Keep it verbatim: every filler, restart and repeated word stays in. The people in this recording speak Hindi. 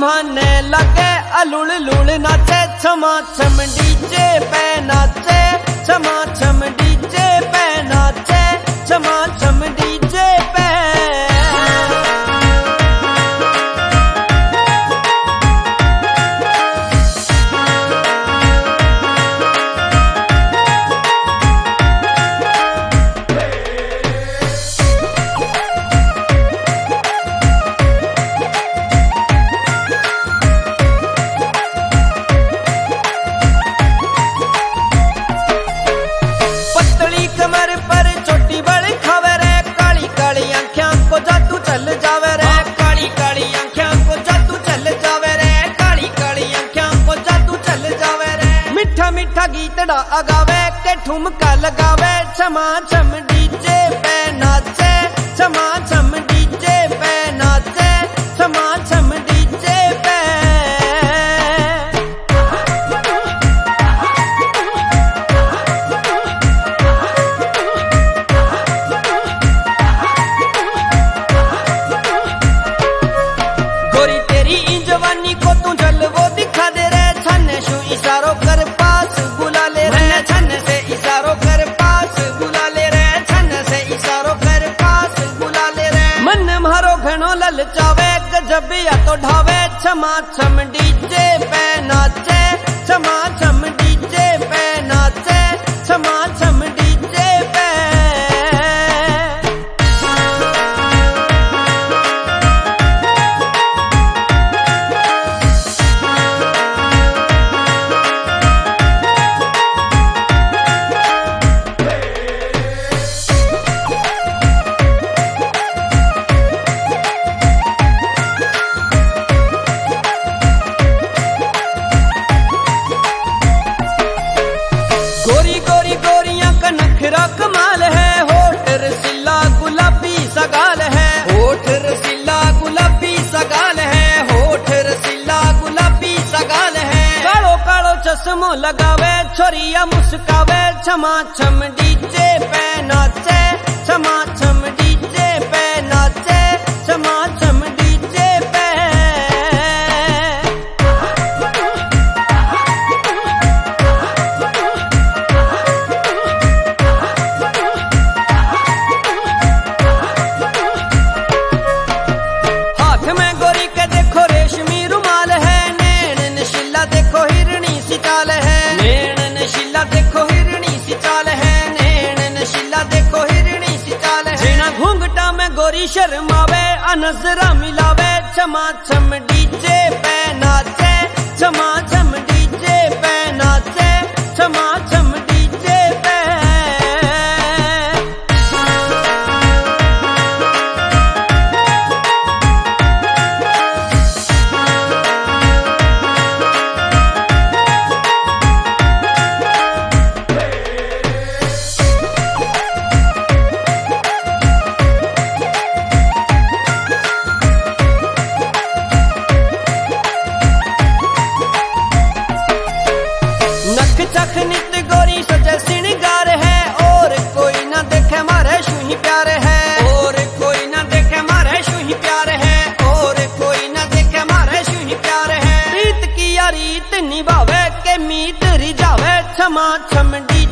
माने लगे अलुल लुल नाचे छमा छम डीजे पे नाचे छमा छम डीजे पे नाचे छमा छम डीजे पे। मीठा गीतड़ा अगावे के ठुमका लगावे छमा छम डीजे पे नाचे छमा छम डीजे पे नाचे छमा छम डीजे पे। गोरी तेरी इन जवानी को तू जलवो दिखा दे रे छन्ने शू इशारों कर पास बुला ले रे छन से इशारों कर पास बुला ले रे छन से इशारों कर पास बुला ले रे। मन मारो घणो ललचावे गजब या तो ढावे छमा छम डीजे पे नाचे छमा छम डीजे पे नाचे छमा छम डीजे पे। गोरी गोरी गोरियां का नखरा कमाल है होठ रसीला गुलाबी सगाल है होठ रसीला गुलाबी सगाल है होठ रसीला गुलाबी सगाल है। कालो कालो चश्मो लगावे छोरिया मुस्कावे छमा छम डीजे पे नाचे छमा छम डीजे पे नाचे छमा छम डीजे पे। गोरी शर्मावे अनजरा मिलावे छमा छम डीजे पे नाचे छमा छम डीजे पे नाचे छमा छम डीजे पे। चख नित गोरी सजे श्रृंगार है और कोई ना देखे मारे शू ही प्यार है और कोई ना देखे मारे शू ही प्यार है और कोई ना देखे मारे शू ही प्यार है। रीत की या रीत निभावे के मीत रिझावे छमा छम डी